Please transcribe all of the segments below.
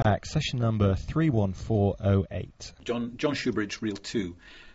back, session number 31408. John Shoebridge, Reel 2.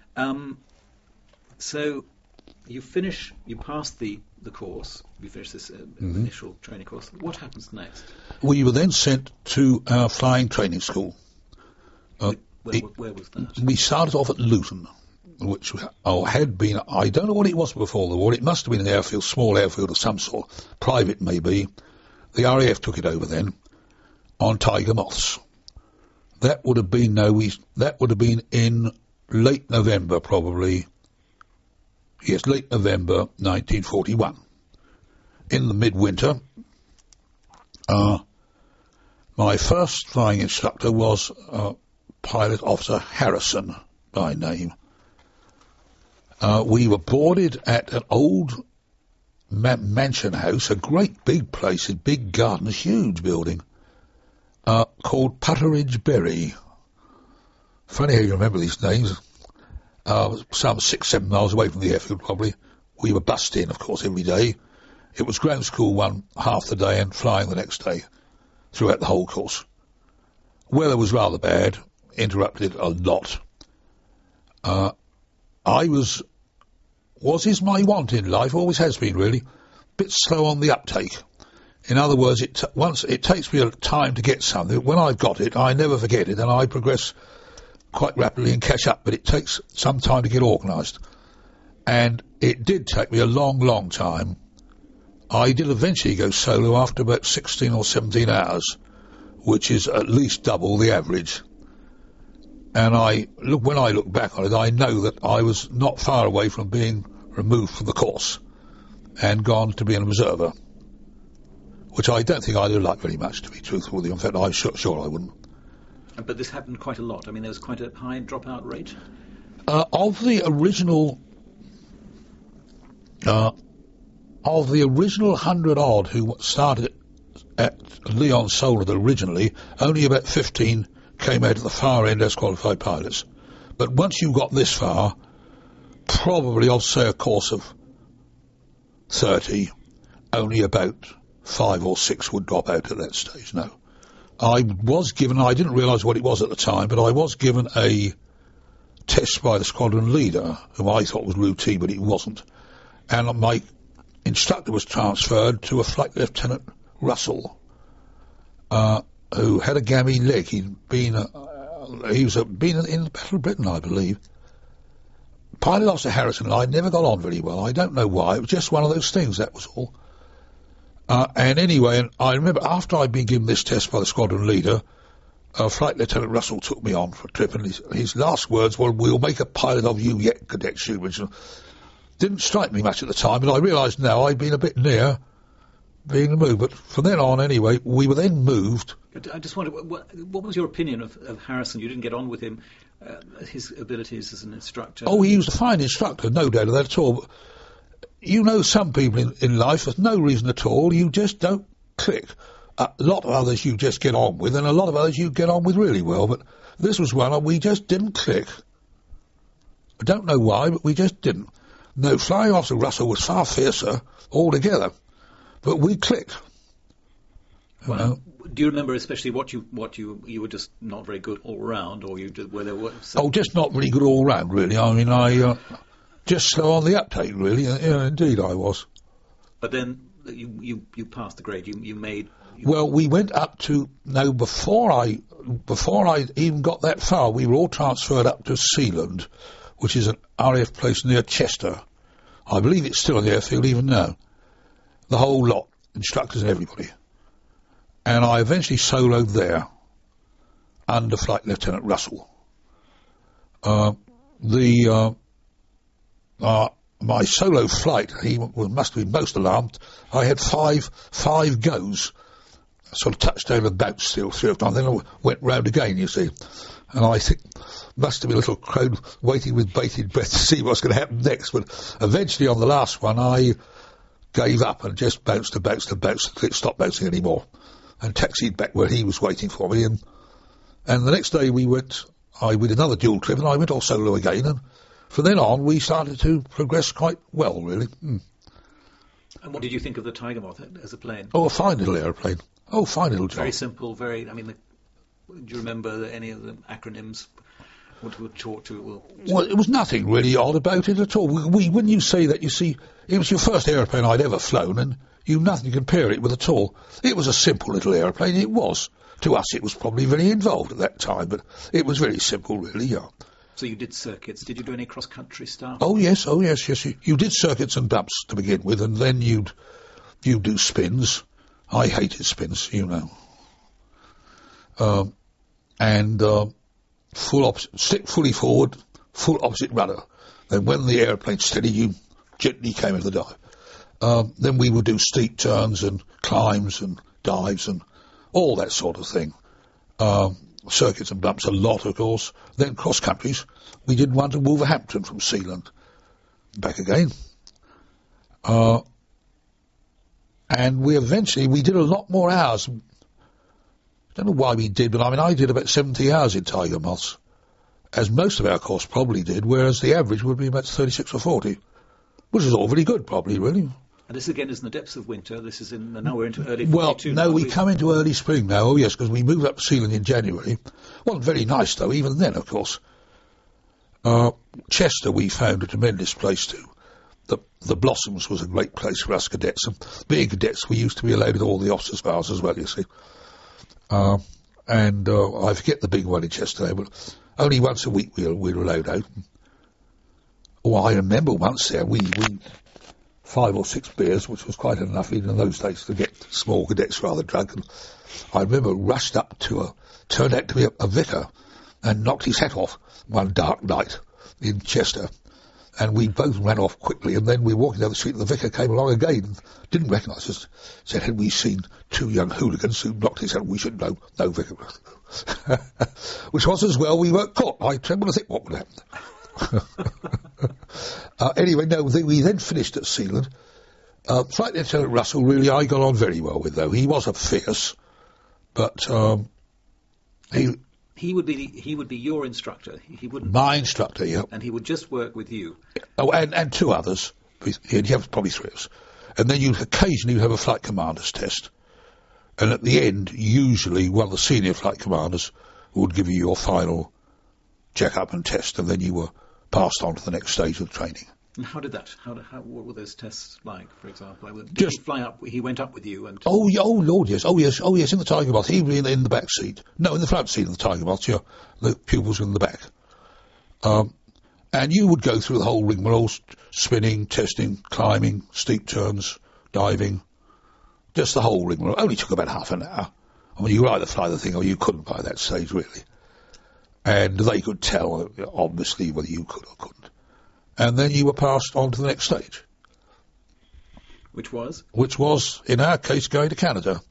So you pass the course, you finish this initial training course. What happens next? We were then sent to our flying training school. Where was that? We started off at Luton, which had been, I don't know what it was before the war, it must have been an airfield, small airfield of some sort, private maybe. The RAF took it over then, on Tiger Moths. That would have been in late November probably. Yes, late November 1941. In the midwinter, my first flying instructor was Pilot Officer Harrison by name. We were boarded at an old mansion house, a great big place, a big garden, a huge building, called Putteridge Bury. Funny how you remember these names. Some 6-7 miles away from the airfield probably. We were bussed in, of course, every day. It was ground school one half the day and flying the next day throughout the whole course. Weather was rather bad, interrupted a lot. Is my want in life, always has been really, bit slow on the uptake. In other words, once it takes me a time to get something. When I've got it, I never forget it, and I progress quite rapidly and catch up, but it takes some time to get organised. And it did take me a long, long time. I did eventually go solo after about 16 or 17 hours, which is at least double the average. And when I look back on it, I know that I was not far away from being removed from the course and gone to be an observer, which I don't think I'd have liked very much, to be truthful with you. In fact, I'm sure I wouldn't. But this happened quite a lot. I mean, there was quite a high dropout rate. Of the original 100 odd who started at Leon Solar originally, only about 15 came out at the far end as qualified pilots. But once you got this far, probably, I'll say, a course of 30, only about 5 or 6 would drop out at that stage. No. I didn't realise what it was at the time, but I was given a test by the squadron leader, whom I thought was routine, but it wasn't. And my instructor was transferred to a Flight Lieutenant Russell, who had a gammy leg. He'd been in the Battle of Britain, I believe. Pilot Officer Harrison and I never got on very well. I don't know why. It was just one of those things, that was all. And anyway, and I remember after I'd been given this test by the squadron leader, Flight Lieutenant Russell took me on for a trip, and his last words were, "We'll make a pilot of you yet, Cadet Shoebridge." Didn't strike me much at the time, but I realised now I'd been a bit near being removed. But from then on, anyway, we were then moved. I just wondered, what was your opinion of Harrison? You didn't get on with him, his abilities as an instructor? Oh, he was a fine instructor, no doubt of that at all. But you know, some people in life, for no reason at all, you just don't click. A lot of others you just get on with, and a lot of others you get on with really well. But this was one we just didn't click. I don't know why, but we just didn't. No, Flying Officer Russell was far fiercer altogether, but we clicked. Well, do you remember especially what you were just not very good all round, or just not very good all round, really. I mean, I just slow on the uptake, really. Yeah, indeed, I was. But then you passed the grade. You made. Well, we went up to before I even got that far, we were all transferred up to Sealand, which is an RAF place near Chester. I believe it's still on the airfield even now. The whole lot, instructors and everybody. And I eventually soloed there under Flight Lieutenant Russell. My solo flight, he must have been most alarmed. I had five goes. I sort of touched over the boat still 3 times, then I went round again, you see. And I think must have been a little crowd waiting with bated breath to see what's going to happen next. But eventually on the last one, I gave up and just bounced until it stopped bouncing anymore, and taxied back where he was waiting for me. And the next day I did another dual trip, and I went all solo again. And from then on, we started to progress quite well, really. And what did you think of the Tiger Moth as a plane? Oh, a fine little aeroplane. Oh, fine little job. Very simple, Do you remember any of the acronyms? What we were taught to? Well, it was nothing really odd about it at all. When you say that, you see, it was your first aeroplane I'd ever flown, and you've nothing to compare it with at all. It was a simple little aeroplane, it was. To us, it was probably very involved at that time, but it was very simple, really, yeah. So you did circuits. Did you do any cross-country stuff? Oh, yes. You did circuits and bumps to begin with, and then you'd do spins. I hated spins, you know. Full opposite, stick fully forward, full opposite rudder. Then when the aeroplane's steady, you gently came into the dive. Then we would do steep turns and climbs and dives and all that sort of thing. Circuits and bumps a lot, of course. Then cross countries. We did one to Wolverhampton from Sealand. Back again. And we did a lot more hours. I don't know why we did, but I did about 70 hours in Tiger Moths, as most of our course probably did, whereas the average would be about 36 or 40, which is all very good, probably, really. And this again is in the depths of winter. This is now we're into early 42. Well, no, we come into early spring now. Oh, yes, because we moved up to Sealand in January. Wasn't very nice, though, even then, of course. Chester we found a tremendous place too. The Blossoms was a great place for us cadets, and being cadets we used to be allowed at all the officers' bars as well, you see. I forget the big one in Chester now, but only once a week we were allowed out. Oh, I remember once there, we 5 or 6 beers, which was quite enough even in those days to get small cadets rather drunk. And I remember rushed up to turned out to be a vicar, and knocked his hat off one dark night in Chester. And we both ran off quickly, and then we were walking down the street, and the vicar came along again and didn't recognise us. Said, had we seen 2 young hooligans who knocked his head, we should know, no vicar. Which was as well, we weren't caught. I tremble to think what would happen. Anyway, no, we then finished at Sealand. Flight Lieutenant Russell, really, I got on very well with, though. He was a fierce, but he would be your instructor. He wouldn't. My instructor, yeah. And he would just work with you. Oh, and 2 others. He'd have probably 3 of us. And then you'd occasionally have a flight commander's test. And at the end, usually one of the senior flight commanders would give you your final check-up and test, and then you were passed on to the next stage of the training. And how did that? What were those tests like, for example? Did Just he fly up? He went up with you, and oh Lord, yes, oh yes, in the Tiger Moth. He was in the back seat. No, in the front seat of the Tiger Moth. Yeah, the pupils were in the back. And you would go through the whole rigmarole: spinning, testing, climbing, steep turns, diving, just the whole rigmarole. Only took about half an hour. You could either fly the thing or you couldn't by that stage, really. And they could tell, obviously, whether you could or couldn't. And then you were passed on to the next stage. Which was? Which was, in our case, going to Canada.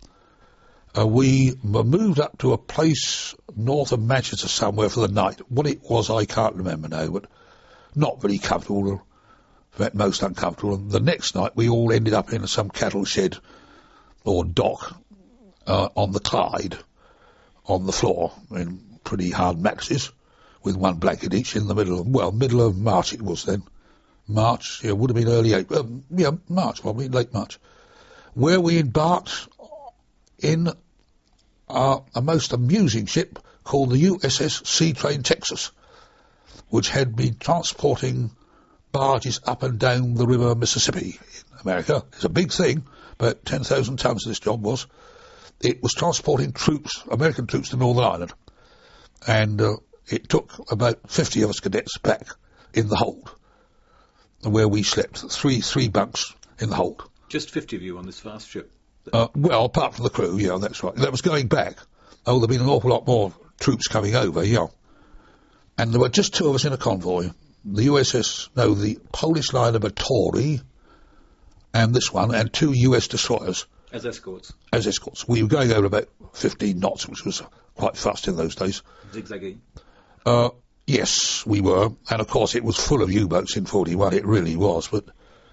We moved up to a place north of Manchester somewhere for the night. What it was, I can't remember now, but not very comfortable, in fact, most uncomfortable. And the next night, we all ended up in some cattle shed or dock on the Clyde, on the floor, in pretty hard mattresses, with 1 blanket each in the middle of March it was then. March, yeah, would have been early April. March probably, late March. Where we embarked in a most amusing ship called the USS Seatrain Texas, which had been transporting barges up and down the river Mississippi in America. It's a big thing, about 10,000 tons this job was. It was transporting troops, American troops to Northern Ireland. And it took about 50 of us cadets back in the hold, where we slept, three bunks in the hold. Just 50 of you on this vast ship? Well, apart from the crew, yeah, that's right. That was going back. Oh, there'd been an awful lot more troops coming over, yeah. And there were just 2 of us in a convoy. The Polish liner Batory, and this one, and 2 US destroyers. As escorts? As escorts. We were going over about 15 knots, which was quite fast in those days. Zigzagging? Yes, we were. And, of course, it was full of U-boats in 41. It really was. But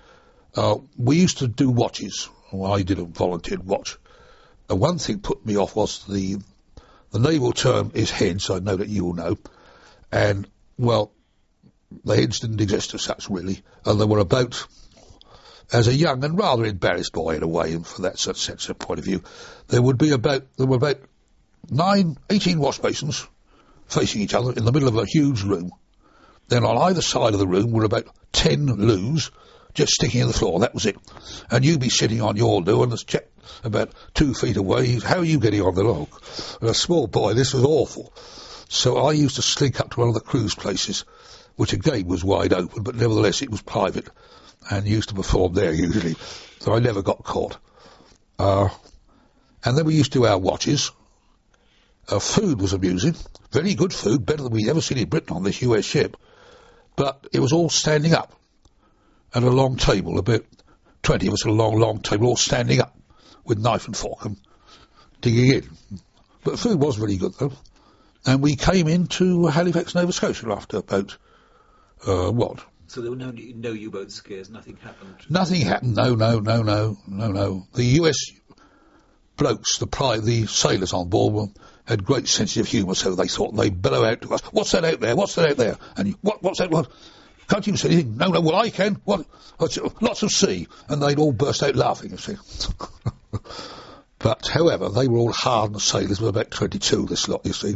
we used to do watches. Well, I did a volunteered watch. One thing put me off was the naval term is heads. I know that you all know. And, well, the heads didn't exist as such, really. And there were about, as a young and rather embarrassed boy in a way, and for that sense of point of view, there were about 18 wash basins facing each other in the middle of a huge room. Then on either side of the room were about 10 loos just sticking in the floor. That was it. And you'd be sitting on your loo and check about 2 feet away. How are you getting on the log? And a small boy, this was awful. So I used to slink up to one of the cruise places, which again was wide open, but nevertheless it was private, and used to perform there usually. So I never got caught. And then we used to do our watches. Food was amusing. Very good food, better than we'd ever seen in Britain on this US ship. But it was all standing up at a long table, about 20 of us at a long table, all standing up with knife and fork and digging in. But the food was very good, though. And we came into Halifax, Nova Scotia after about, what? So there were no U-boat scares, nothing happened? Nothing happened, no. The US blokes, the sailors on board had great sense of humour, so they thought they'd bellow out to us, "What's that out there? What's that out there?" And what's that? What? Can't you see anything? No, well, I can. What? Lots of sea. And they'd all burst out laughing, you see. But, however, they were all hardened sailors. We were about 22, this lot, you see.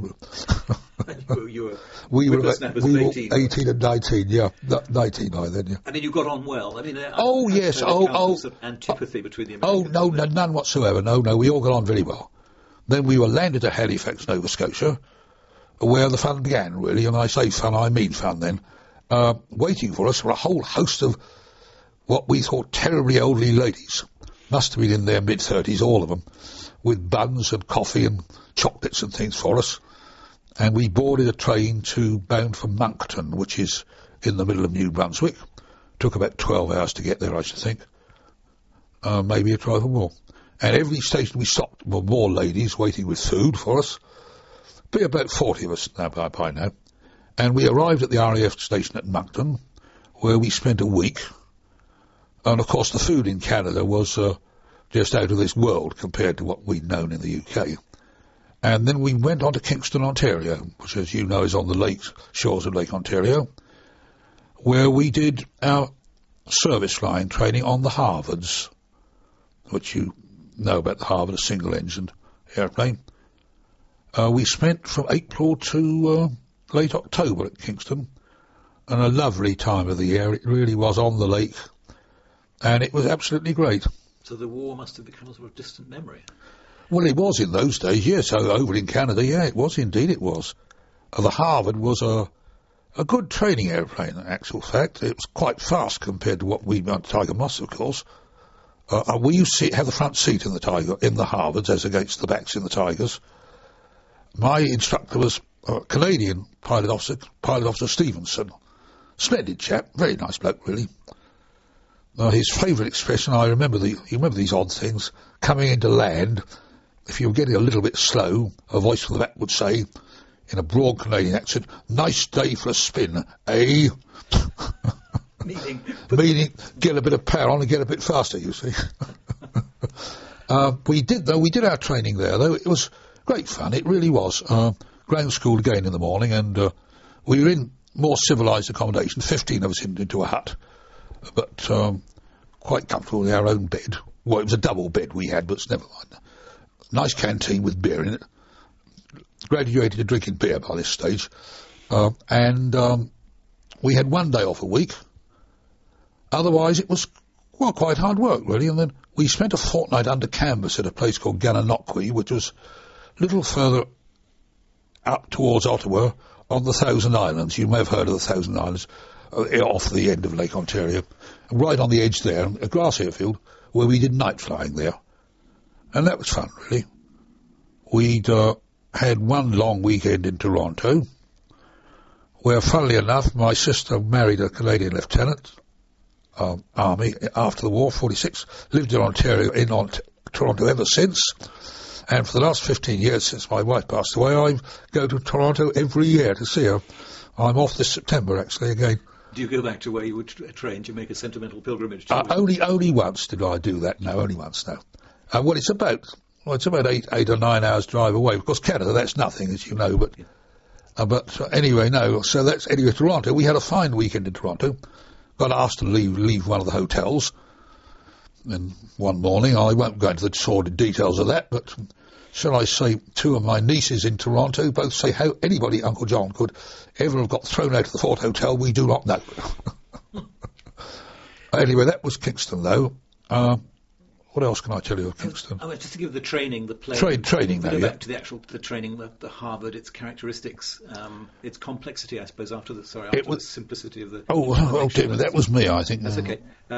We were about 18 and 19, yeah. 19 by then, yeah. And then you got on well. I mean, yes. Sort of antipathy between the Americans. No, none whatsoever. No, we all got on very well. Then we were landed at Halifax, Nova Scotia, where the fun began, really. And I say fun, I mean fun then. Waiting for us were a whole host of what we thought terribly elderly ladies. Must have been in their mid-30s, all of them, with buns and coffee and chocolates and things for us. And we boarded a train bound for Moncton, which is in the middle of New Brunswick. Took about 12 hours to get there, I should think. Maybe a trifle more. And every station we stopped were more ladies waiting with food for us. Be about 40 of us now by now. And we arrived at the RAF station at Moncton, where we spent a week. And, of course, the food in Canada was just out of this world compared to what we'd known in the UK. And then we went on to Kingston, Ontario, which, as you know, is on the shores of Lake Ontario, where we did our service line training on the Harvards, which you know about the Harvard, a single-engined airplane. We spent from April to late October at Kingston, and a lovely time of the year. It really was on the lake, and it was absolutely great. So the war must have become a sort of distant memory. Well, it was in those days, yes. So over in Canada, yeah, it was indeed, it was. The Harvard was a good training airplane, in actual fact. It was quite fast compared to what we had Tiger Moss, of course. We used to have the front seat in the Harvards as against the backs in the Tigers. My instructor was Canadian Pilot Officer Stevenson. Splendid chap, very nice bloke, really. His favourite expression, you remember these odd things, coming into land, if you were getting a little bit slow, a voice from the back would say, in a broad Canadian accent, "Nice day for a spin, eh?" Meaning, get a bit of power on and get a bit faster, you see. We did our training there, though. It was great fun, it really was. Ground school again in the morning, and we were in more civilised accommodation, 15 of us into a hut, but quite comfortable in our own bed. Well, it was a double bed we had, but never mind. Nice canteen with beer in it. Graduated to drinking beer by this stage. And we had one day off a week. Otherwise, it was, well, quite hard work, really. And then we spent a fortnight under canvas at a place called Gananoque, which was a little further up towards Ottawa on the Thousand Islands. You may have heard of the Thousand Islands, off the end of Lake Ontario. Right on the edge there, a grass airfield, where we did night flying there. And that was fun, really. We'd had one long weekend in Toronto, where, funnily enough, my sister married a Canadian lieutenant, Army, after the war, 46, lived in Toronto ever since, and for the last 15 years since my wife passed away, I go to Toronto every year to see her. I'm off this September, actually, again. Do you go back to where you were trained? Do you make a sentimental pilgrimage? Only once did I do that, no, only once, no. Well, it's about 8 or 9 hours drive away. Of course, Canada, that's nothing, as you know, but anyway, no. So that's anyway Toronto. We had a fine weekend in Toronto. Got asked to leave one of the hotels. And one morning, I won't go into the sordid details of that, but shall I say, two of my nieces in Toronto both say how anybody, Uncle John, could ever have got thrown out of the Fort Hotel, we do not know. Anyway, that was Kingston, though. What else can I tell you of Kingston? Just to give the training, the play. Training, though, back to the training, the Harvard, its characteristics, its complexity, I suppose, after the simplicity of the... Oh, dear, that was me, I think. That's okay.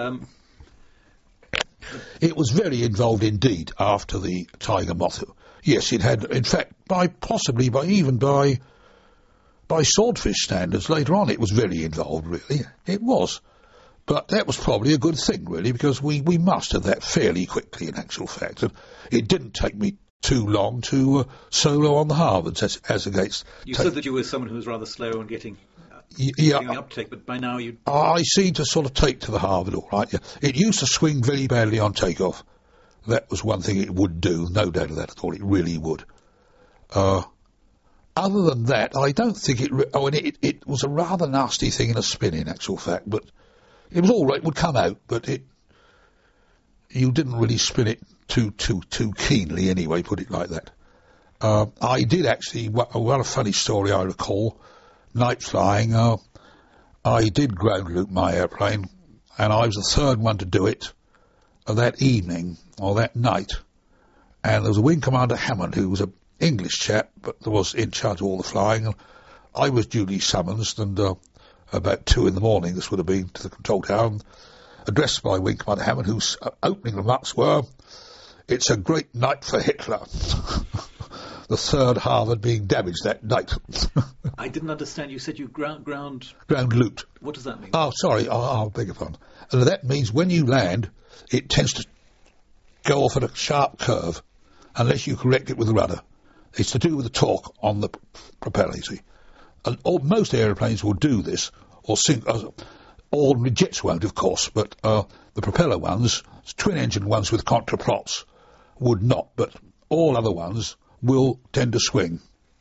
It was very involved indeed after the Tiger Moth. Yes, it had, in fact, possibly by swordfish standards later on, it was very involved, really. It was. But that was probably a good thing, really, because we mastered that fairly quickly, in actual fact. And it didn't take me too long to solo on the Harvards, as against... You said that you were someone who was rather slow on getting the uptake, but by now you... I seem to sort of take to the Harvard all right. Yeah. It used to swing very badly on takeoff. That was one thing it would do, no doubt of that at all. It really would. Other than that, I don't think it... it was a rather nasty thing in a spin, in actual fact, but... It was all right, it would come out, but you didn't really spin it too keenly anyway, put it like that. I did actually, what a funny story I recall, night flying, I did ground loop my airplane, and I was the third one to do it that evening, or that night, and there was a Wing Commander Hammond, who was an English chap, but was in charge of all the flying, and I was duly summoned, and... about 2 in the morning, this would have been, to the control tower, addressed by Wing Commander Hammond, whose opening remarks were, "It's a great night for Hitler." The third Harvard being damaged that night. I didn't understand. You said you ground looped. What does that mean? Oh, sorry, I beg your pardon. And that means when you land, it tends to go off at a sharp curve, unless you correct it with the rudder. It's to do with the torque on the propeller, you see. And most aeroplanes will do this, or ordinary jets won't, of course, but the propeller ones, twin-engine ones with contraprops, would not, but all other ones will tend to swing.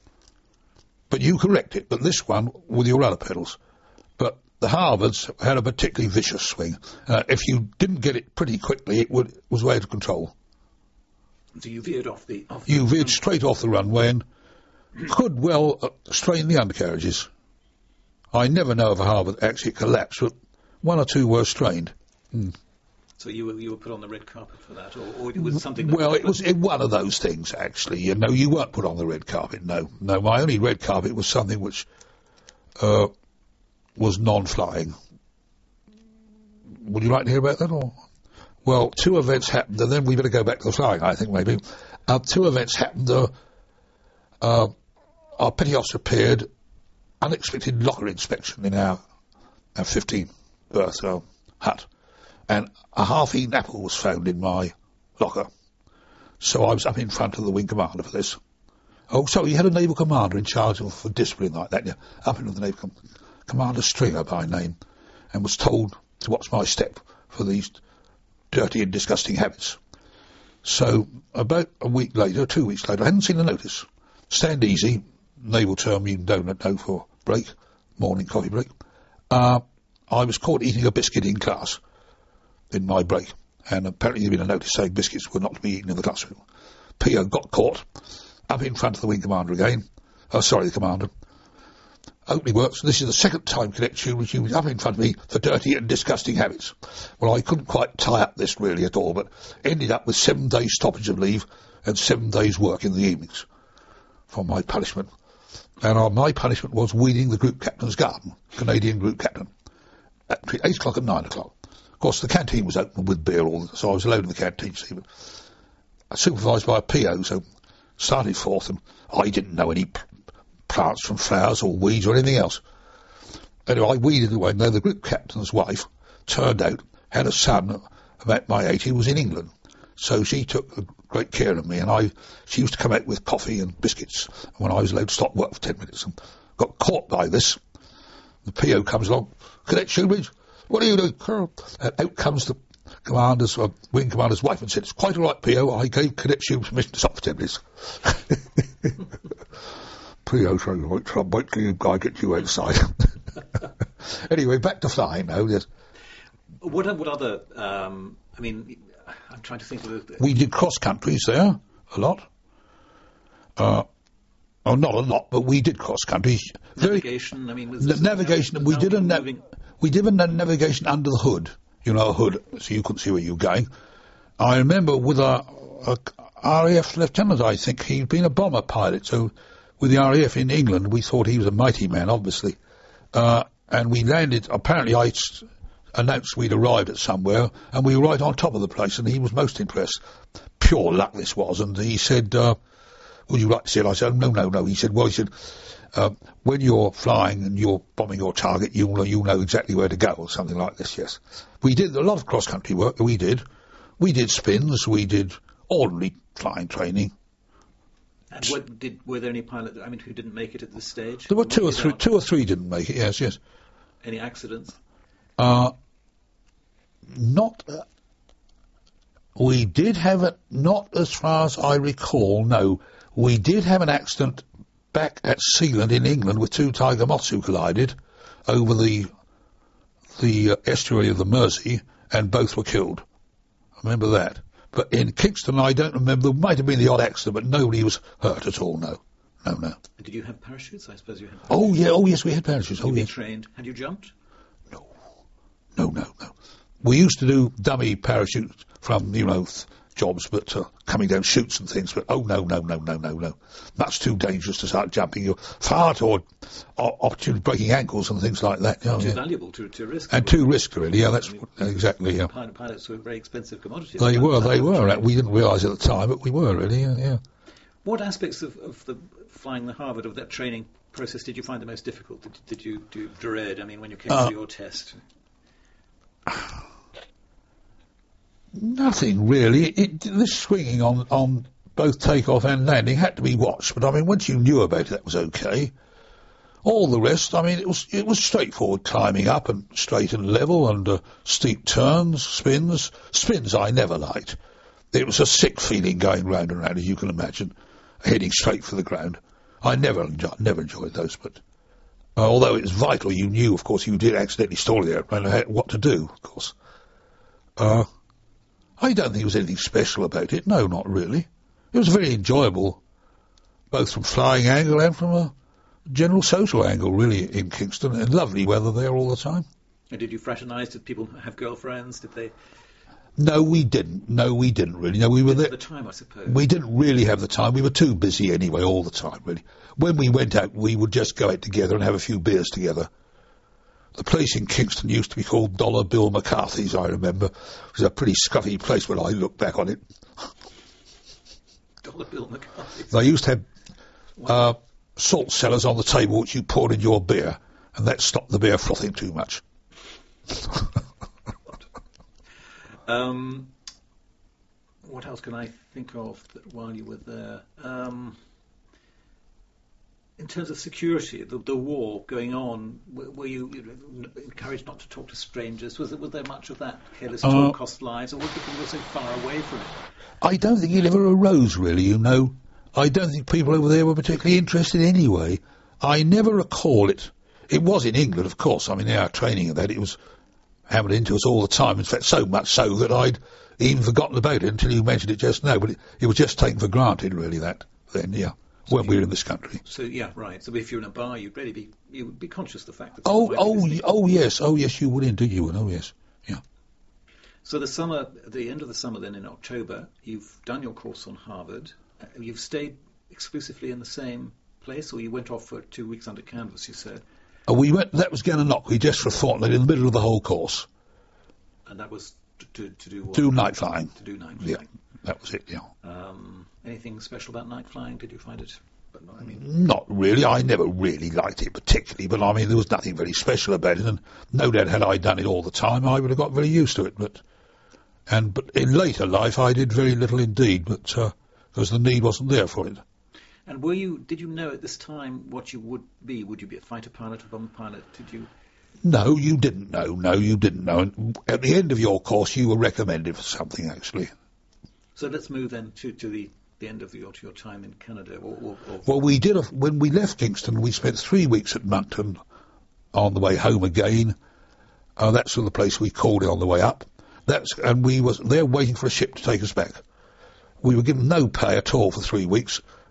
But you correct it, but this one with your rudder pedals. But the Harvards had a particularly vicious swing. If you didn't get it pretty quickly, it was way out of control. So you veered off the... You veered straight off the runway and... could well strain the undercarriages. I never know of a Harvard actually collapsed, but 1 or 2 were strained. So you were put on the red carpet for that, or it was something... Well, it was one of those things, actually. You know, you weren't put on the red carpet, no. No, my only red carpet was something which was non-flying. Would you like to hear about that, or...? Well, 2 events happened, and then we better go back to the flying, I think, maybe. 2 events happened... our petty officer appeared, unexpected locker inspection in our 15 berth hut, and a half-eaten apple was found in my locker. So I was up in front of the Wing Commander for this. Oh, so he had a naval commander in charge of discipline like that, yeah, up in the naval Commander Stringer by name, and was told to watch my step for these dirty and disgusting habits. So about a week later, 2 weeks later, I hadn't seen a notice. Stand easy, naval term you don't know for break, morning coffee break. I was caught eating a biscuit in class, in my break, and apparently there'd been a notice saying biscuits were not to be eaten in the classroom. P.O. got caught, up in front of the Wing Commander again, the Commander. Opening works, this is the second time Cadet Shoebridge was up in front of me for dirty and disgusting habits. Well, I couldn't quite tie up this really at all, but ended up with 7 days stoppage of leave and 7 days work in the evenings for my punishment. And my punishment was weeding the group captain's garden, Canadian group captain, between 8 o'clock and 9 o'clock. Of course, the canteen was open with beer, so I was alone in the canteen, see, but supervised by a PO, so started forth, and I didn't know any plants from flowers or weeds or anything else. Anyway, I weeded away, and then the group captain's wife turned out, had a son about my age, he was in England. So she took great care of me, and she used to come out with coffee and biscuits when I was allowed to stop work for 10 minutes, and got caught by this. The PO comes along, "Cadet Shoebridge, what are you doing, Colonel?" And out comes the Wing Commander's wife and said, "It's quite all right, PO, I gave Cadet Shoebridge permission to stop for 10 minutes. PO saying, "Right, wait till you guy get you outside." Anyway, back to flying now. Yes. What other, I'm trying to think of... We did cross countries there, a lot. not a lot, but we did cross country. Navigation, I mean... Navigation, we did a navigation under the hood, a hood, so you couldn't see where you were going. I remember with a RAF lieutenant, I think, he'd been a bomber pilot, so with the RAF in England, we thought he was a mighty man, obviously. And we landed, apparently I announced we'd arrived at somewhere, and we were right on top of the place, and he was most impressed. Pure luck this was, and he said, would you like to see it? I said, no. He said, when you're flying and you're bombing your target, you'll know exactly where to go, or something like this, yes. We did a lot of cross-country work, we did spins, we did ordinary flying training. And were there any pilots, who didn't make it at this stage? There were two or three didn't make it, yes. Any accidents? We did have it, not as far as I recall, no. We did have an accident back at Sealand in England with two tiger moths who collided over the estuary of the Mersey, and both were killed. I remember that. But in Kingston, I don't remember. There might have been the odd accident, but nobody was hurt at all, no. Did you have parachutes? I suppose you had parachutes. Oh, yes, we had parachutes. Had you been trained? Had you jumped? No. We used to do dummy parachutes from, jobs, but coming down chutes and things, but no. Much too dangerous to start jumping. You're far toward opportunity breaking ankles and things like that. Too valuable to risk. And too risky, really, that's exactly, yeah. Pilots were very expensive commodities. They were. We didn't realise at the time, but we were, really, yeah. What aspects of the flying the Harvard, of that training process, did you find the most difficult? Did you dread, when you came to your test? Nothing really. This swinging on both takeoff and landing had to be watched, but once you knew about it, that was okay. All the rest, it was straightforward climbing up and straight and level, and steep turns, spins. Spins I never liked. It was a sick feeling going round and round, as you can imagine, heading straight for the ground. I never enjoyed those, but although it was vital, you knew, of course, you did accidentally stall the airplane, what to do, of course. I don't think there was anything special about it. No, not really. It was very enjoyable, both from flying angle and from a general social angle, really, in Kingston, and lovely weather there all the time. And did you fraternise? Did people have girlfriends? Did they? No, we didn't really. No, we were there. At the time, I suppose. We didn't really have the time. We were too busy anyway, all the time, really. When we went out, we would just go out together and have a few beers together. The place in Kingston used to be called Dollar Bill McCarthy's, I remember. It was a pretty scuffy place when I look back on it. Dollar Bill McCarthy's? They used to have salt cellars on the table which you poured in your beer, and that stopped the beer frothing too much. What else can I think of while you were there? In terms of security, the war going on, were you encouraged not to talk to strangers? Was there much of that? Careless talk cost lives, or were people so far away from it? I don't think it ever arose, really, I don't think people over there were particularly interested anyway. I never recall it. It was in England, of course. Our training of that, it was hammered into us all the time. In fact, so much so that I'd even forgotten about it until you mentioned it just now. But it was just taken for granted, really, that then, yeah. So when we were in this country. So, yeah, right. So if you're in a bar, you would be conscious of the fact that... Oh, yes, you would indeed, yes, yeah. So the end of the summer then in October, you've done your course on Harvard. You've stayed exclusively in the same place, or you went off for 2 weeks under canvas, you said? That was Gananoque, just for a fortnight in the middle of the whole course. And that was to do what? Do night flying. To do night flying. Yeah, that was it, yeah. Anything special about night flying? Did you find it? Not really. I never really liked it particularly, but there was nothing very special about it, and no doubt had I done it all the time, I would have got very used to it. But in later life, I did very little indeed, because the need wasn't there for it. And did you know at this time what you would be? Would you be a fighter pilot, a bomber pilot? Did you? No, you didn't know. No, you didn't know. And at the end of your course, you were recommended for something, actually. So let's move then to the end of your time in Canada. Well, we did. When we left Kingston, we spent 3 weeks at Moncton on the way home again. That's the place we called it on the way up. And we was there waiting for a ship to take us back. We were given no pay at all for 3 weeks,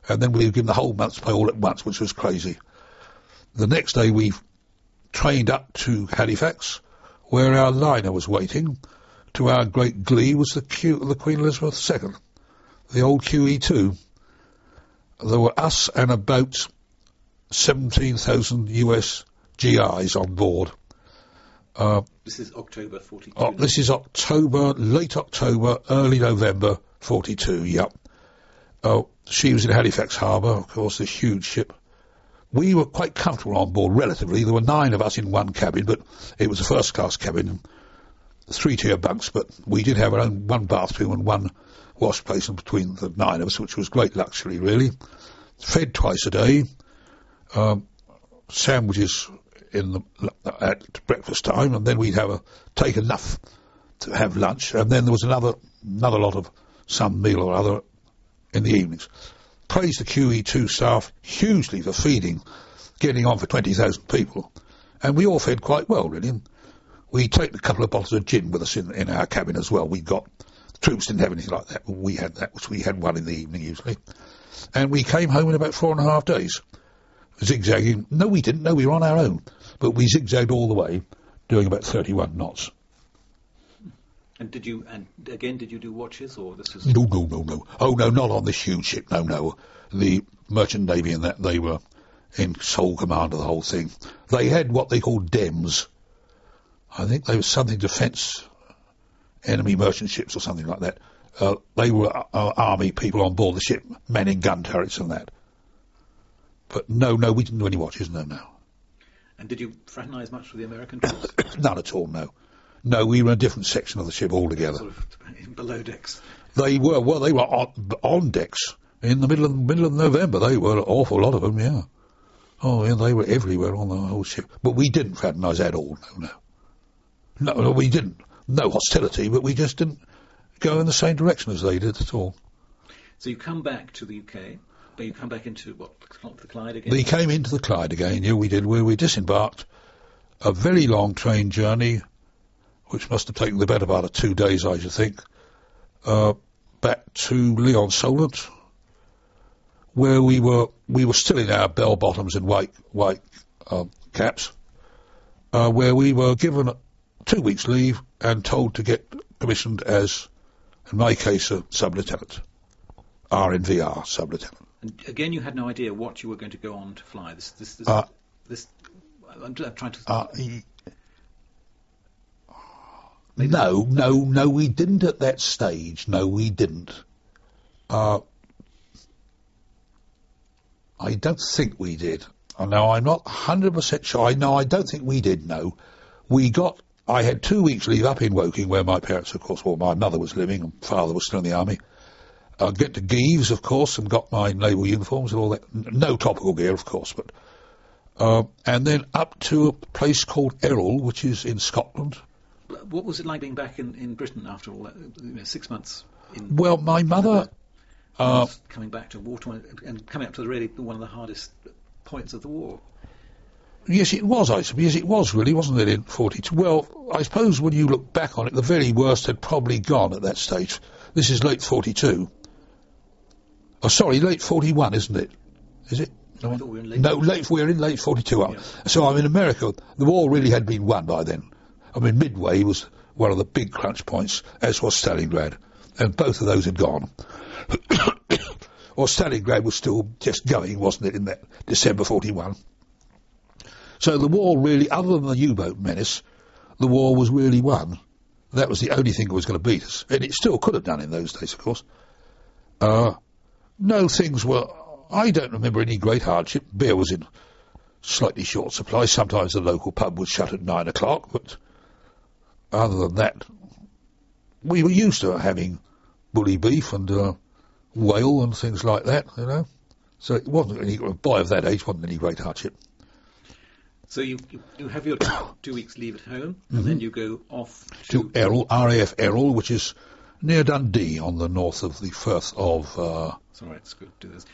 and then we were given the whole month's pay all at once, which was crazy. The next day we trained up to Halifax, where our liner was waiting. To our great glee was the Queen Elizabeth II, the old QE2. There were us and about 17,000 US GIs on board. This is October 42. This is late October, early November 42, yep. She was in Halifax Harbour, of course, this huge ship. We were quite comfortable on board, relatively. There were 9 of us in one cabin, but it was a first-class cabin, 3-tier bunks, but we did have our own one bathroom and one wash basin between the 9 of us, which was great luxury, really. Fed twice a day, sandwiches at breakfast time, and then we'd take enough to have lunch, and then there was another lot of some meal or other in the evenings. Praise the QE2 staff hugely for feeding, getting on for 20,000 people, and we all fed quite well, really. We take a couple of bottles of gin with us in our cabin as well. The troops didn't have anything like that, but we had that, which we had one in the evening usually. And we came home in about 4.5 days, zigzagging. No, we didn't. No, we were on our own, but we zigzagged all the way, doing about 31 knots. And did you do watches, or this was... No. Oh, no, not on this huge ship, no. The Merchant Navy and that, they were in sole command of the whole thing. They had what they called DEMS. I think they were something defence, enemy merchant ships or something like that. They were army people on board the ship, manning gun turrets and that. But no, we didn't do any watches, no. And did you fraternise much with the American troops? None at all, no. No, we were in a different section of the ship altogether. Sort of below decks. They were on decks in the middle of November. They were an awful lot of them, yeah. Oh, yeah, they were everywhere on the whole ship. But we didn't fraternise at all, no. No, we didn't. No hostility, but we just didn't go in the same direction as they did at all. So you come back to the UK, but you come back into, the Clyde again? We came into the Clyde again, yeah, we did, where we disembarked. A very long train journey, which must have taken the better part of 2 days, I should think, back to Lyon-Solent, where we were still in our bell-bottoms and white caps, where we were given 2 weeks' leave and told to get commissioned as, in my case, a sub-lieutenant, RNVR sub-lieutenant. And again, you had no idea what you were going to go on to fly. I'm trying to... No, we didn't at that stage. No, we didn't. I don't think we did. Now, I'm not 100% sure. I don't think we did, no. I had 2 weeks leave up in Woking, where my parents, of course, my mother was living and father was still in the army. I'd get to Geeves, of course, and got my naval uniforms and all that. No topical gear, of course, but... and then up to a place called Errol, which is in Scotland. What was it like being back in Britain after all that, 6 months? Well, my mother... coming back to wartime and coming up to really one of the hardest points of the war. Yes, it was, I suppose. Yes, it was, really, wasn't it, in 42? Well, I suppose when you look back on it, the very worst had probably gone at that stage. This is late 42. Oh, sorry, late 41, isn't it? Is it? No, I thought we were in late... we're in late 42. Yeah. So, in America, the war really had been won by then. Midway was one of the big crunch points, as was Stalingrad, and both of those had gone. Or Stalingrad was still just going, wasn't it, in that December 41? So the war really, other than the U-boat menace, the war was really won. That was the only thing that was going to beat us. And it still could have done in those days, of course. No, things were... I don't remember any great hardship. Beer was in slightly short supply. Sometimes the local pub was shut at 9 o'clock, but other than that, we were used to having bully beef and whale and things like that, you know. So it wasn't any... A boy of that age wasn't any great hardship. So you have your 2 weeks leave at home, and then you go off to Errol, RAF Errol, which is near Dundee on the north of the Firth of... It's all right, it's good to do this.